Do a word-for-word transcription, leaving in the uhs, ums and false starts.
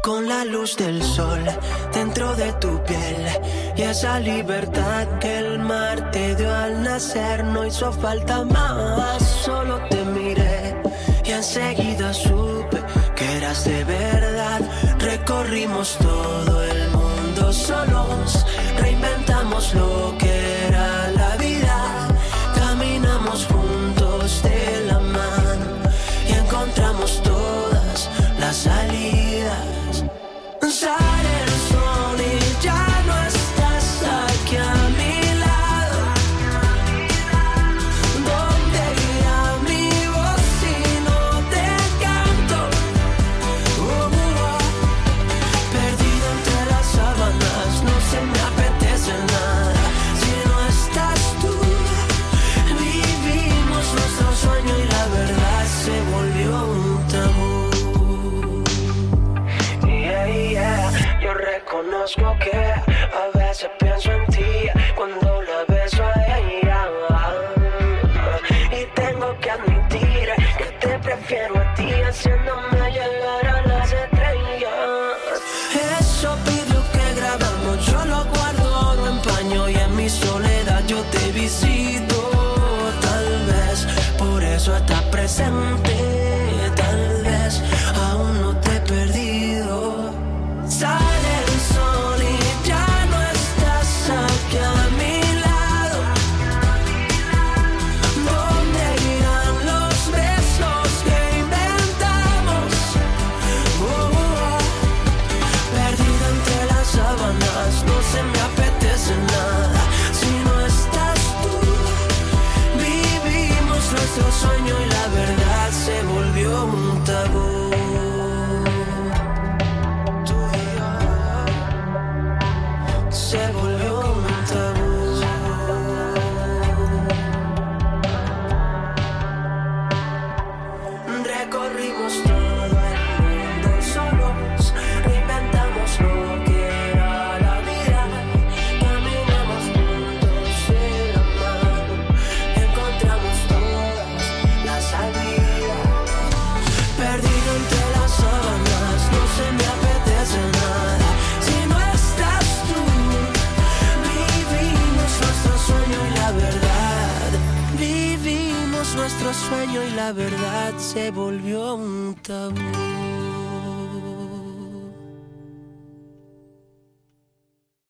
con la luz del sol dentro de tu piel y esa libertad que el mar te dio al nacer no hizo falta más. Solo te miré y enseguida supe que eras de verdad. Recorrimos todo el mundo solos, reinventamos lo que era la vida. Caminamos juntos de la mano y encontramos todas las salidas. Sale el sol y ya no estás aquí a mi lado. ¿Dónde irá mi voz si no te canto? Oh, oh. Perdido entre las sábanas, no se me apetece nada si no estás tú. Vivimos nuestro sueño y la verdad se volvió un tabú. Yo reconozco que a veces pienso en ti cuando la beso a ella. Y tengo que admitir que te prefiero a ti, haciéndome llegar a las estrellas. Eso pidió que grabamos, yo lo guardo, lo empaño y en mi soledad yo te visito. Tal vez por eso estás presente, tal vez aún no te he perdido. Sale el sol y ya no estás aquí a mi lado. ¿Dónde irán los besos que inventamos? Oh, oh. Perdido entre las sábanas, no se me apetece nada si no estás tú. Vivimos nuestro sueño y la verdad se volvió un tabú. Se volvió un tabú. Recorrimos todo el mundo solos, reinventamos lo que era la vida. Caminamos juntos de la mano, encontramos todas las salidas. Perdido entre las sábanas, no se me apetece nada si no estás tú. Nuestro sueño y la verdad, vivimos nuestro sueño y la verdad se volvió un tabú.